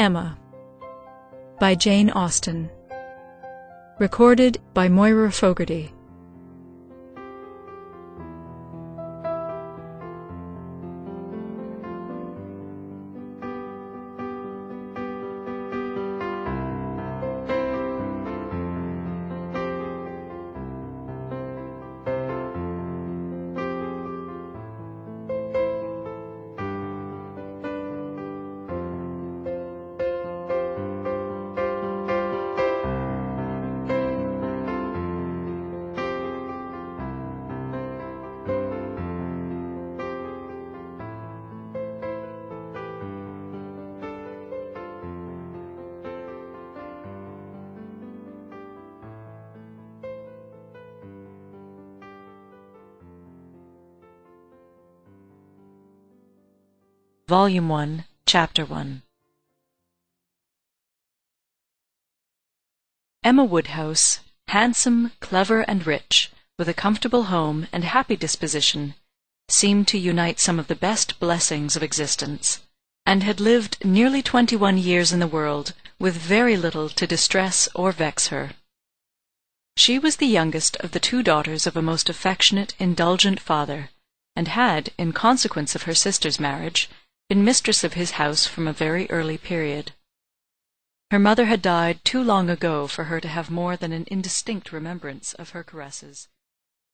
Emma by Jane Austen. Recorded by Moira Fogarty. Volume 1, Chapter 1. Emma Woodhouse, handsome, clever, and rich, with a comfortable home and happy disposition, seemed to unite some of the best blessings of existence, and had lived nearly 21 years in the world with very little to distress or vex her. She was the youngest of the 2 daughters of a most affectionate, indulgent father, and had, in consequence of her sister's marriage, been mistress of his house from a very early period. Her mother had died too long ago for her to have more than an indistinct remembrance of her caresses,